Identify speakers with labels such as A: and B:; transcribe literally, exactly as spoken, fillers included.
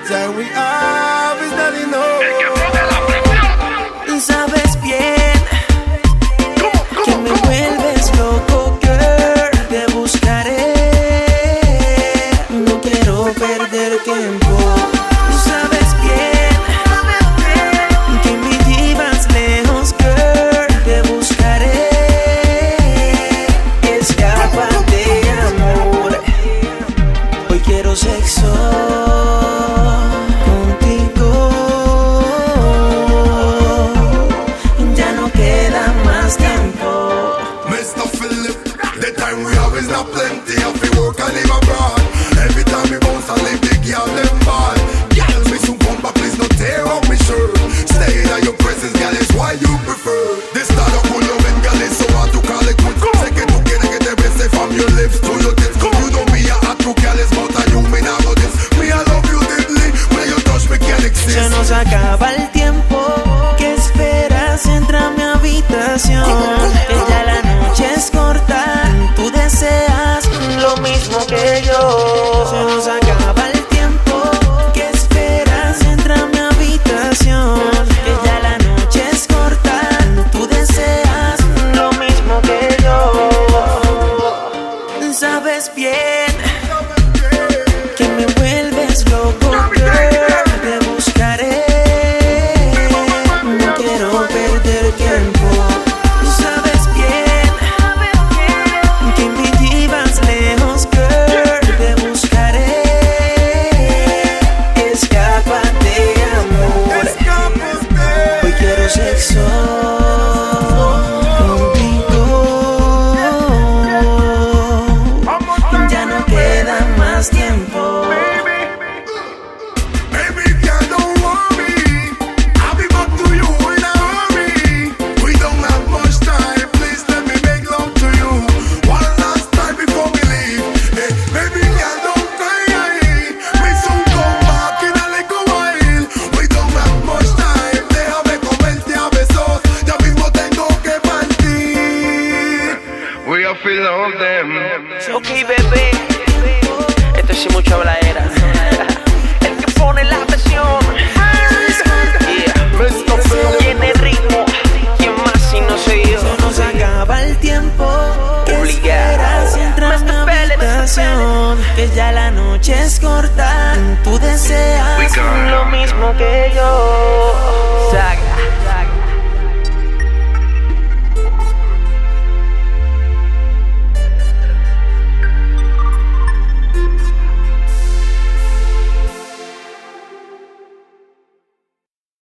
A: time we have is not enough.
B: Sabes bien que me vuelves loco, girl. Te buscaré, no quiero perder tiempo. Tú sabes bien que me llevas lejos, girl. Te buscaré, escápate, amor. Hoy quiero sexo contigo. Ya no queda más tiempo.
A: mister Philip, the time we have is not plenty. If we work and live abroad, every time we bounce and leave the girl them bad. Girl, me soon come back, please no tear up me shirt. Stay in your presence, girl, is why you prefer. This style of cool loving, girl, is so hard to call it quits. Take it together, get the best from your lips to your tits. You don't be a hot true girl, it's more than you mean I know this. Me, I love you deeply, when you touch me can't exist.
B: Se nos acaba el tiempo. ¿Qué esperas? Entra a mi habitación. Que ya la noche es corta. Tú deseas lo mismo que yo. Se nos acaba el tiempo. ¿Qué esperas? Entra a mi habitación. Que ya la noche es corta. Tú deseas lo mismo que yo. Sabes bien que me vuelves loco, girl. Te buscaré, no quiero perder tiempo. Tú sabes bien que me llevas lejos, girl. Te buscaré, escápate, amor. Hoy quiero sexo contigo. Ya no queda más tiempo.
A: Baby girl, don't worry, I'll be back to you in a hurry. We don't have much time, please let me make love to you one last time before we leave. Hey, baby girl, don't cry, we soon come back in a little while. We don't have much time, déjame comerte a besos, ya mismo tengo que partir. We are feeling all them.
B: Ok, bebé, esto es sin mucha habladera. El que pone la presión, yeah. Tiene ritmo, ¿quién más si no soy yo? Se nos acaba el tiempo. Obligado. Entra en mi habitación, que ya la noche es corta. Tú deseas lo mismo que yo.